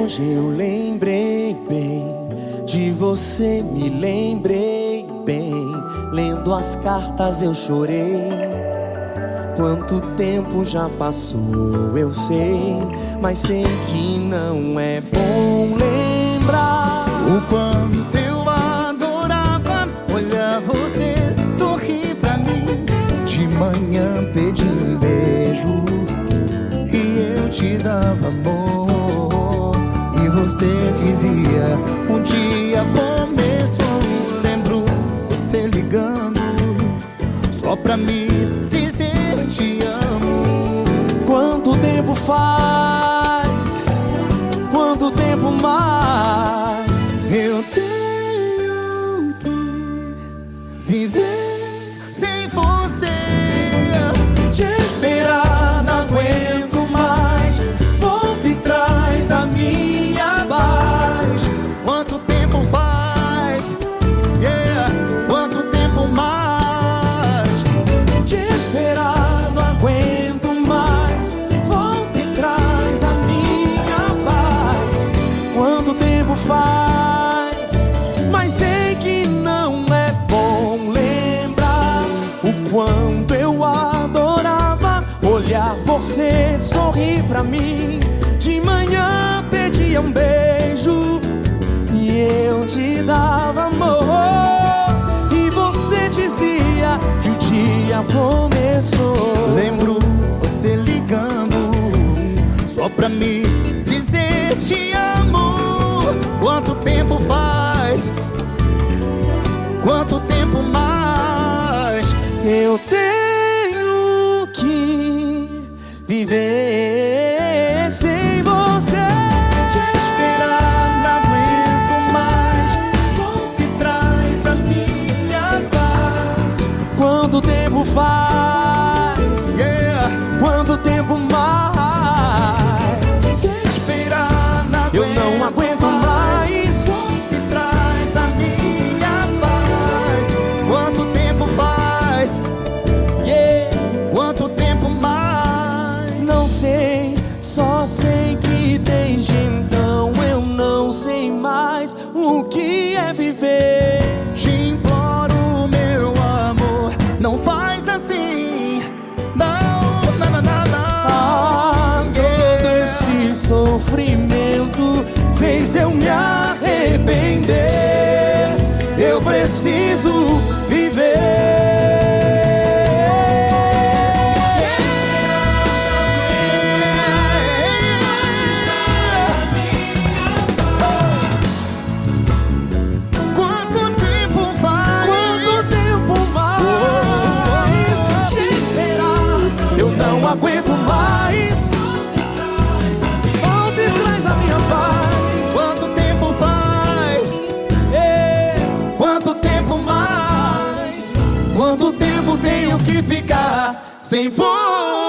hoje eu lembrei bem de você, me lembrei bem. Lendo as cartas eu chorei. Quanto tempo já passou, eu sei, mas sei que não é bom lembrar o quanto eu adorava olhar você sorrir pra mim. De manhã pedi um beijo e eu te dava amor, e você dizia: um dia começou. Lembro você ligando só pra me dizer te amo. Quanto tempo faz? Quanto tempo mais? Eu tenho que viver sem você. Te esperar não aguento mais. Volta e traz a minha paz. Quanto tempo faz? Yeah. Quanto tempo mais? Te esperar não aguento mais. Volta e traz a minha paz. Quanto tempo faz? Mas sei que não é bom lembrar o quanto eu adorava olhar você sorrir pra mim. De manhã pedia um beijo e eu te dava amor, e você dizia que o dia começou. Lembro você ligando só pra me dizer te amo. Quanto tempo faz? Quanto tempo mais? Eu tenho que viver sem você. Te esperar não aguento mais. Volta e traz a minha paz. Quanto tempo faz? Yeah. Quanto tempo mais? Te esperar Eu não aguento mais. Volta e traz a minha paz. Quanto tempo faz? Yeah. Quanto tempo mais? Não sei, só sei que desde então eu não sei mais o que é viver. Te imploro, meu amor, não faz assim. Não, não, não, não, não. Todo esse sofrimento fez eu me arrepender. Eu preciso viver. Quanto tempo faz? Quanto tempo mais? Te esperar eu não aguento mais. Volta e traz a minha paz. Quanto tempo faz? Quanto tempo mais? Quanto tempo tenho que ficar sem você?